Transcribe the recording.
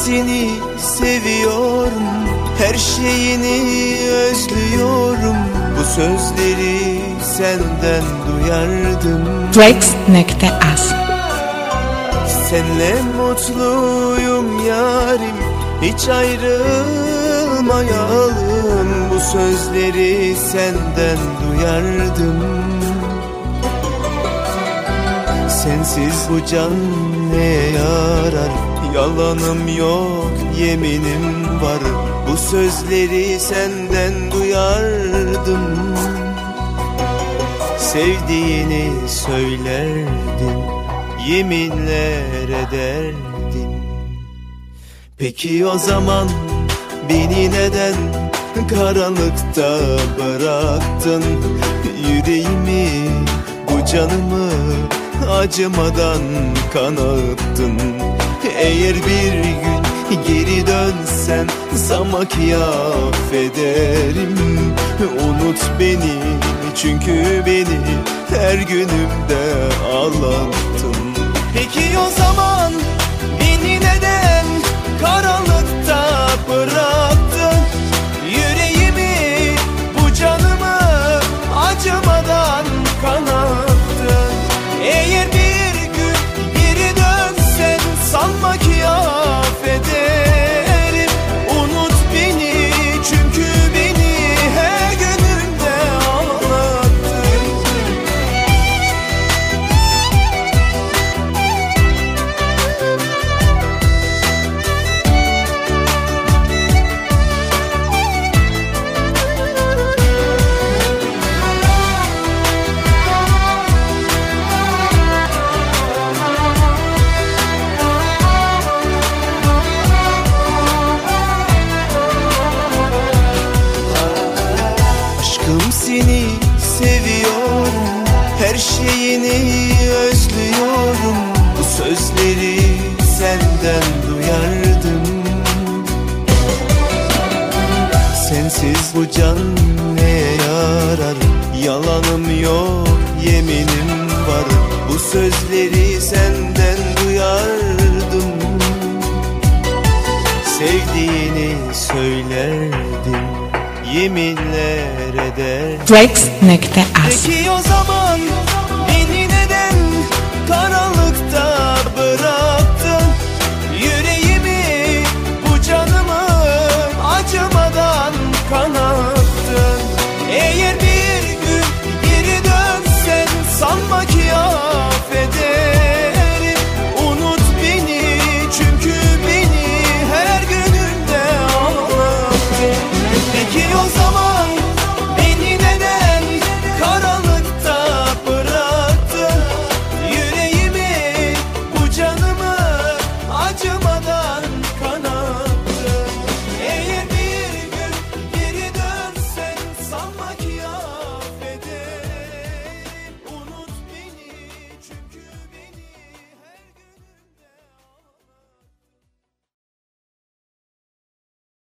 seni seviyorum, her şeyini özlüyorum. Bu sözleri senden duyardım. Flex.as. Senle mutluyum yarim, hiç ayrılmayalım. Bu sözleri senden duyardım. Sensiz bu can ne yarar? Yalanım yok, yeminim var. Bu sözleri senden duyardım. Sevdiğini söylerdin, yeminler ederdin. Peki o zaman beni neden karanlıkta bıraktın? Yüreğimi, bu canımı acımadan kanattın. Eğer bir gün geri dönsen sana ki affederim. Unut beni, çünkü beni her günümde ağlattın. Peki o zaman beni neden karanlıkta bıraktın? Yüreğimi, bu canımı acımadan kanattın. Eğer bir gün geri dönsen sanma ki affederim. Unut beni, çünkü beni her günümde ağlattın. Seni seviyorum, her şeyini özlüyorum. Bu sözleri senden duyardım. Sensiz bu can ne yarar? Yalanım yok, yeminim var. Bu sözleri senden duyardım. Sevdiğini söylerdin, yeminler eder. Flex.as. Peki o zaman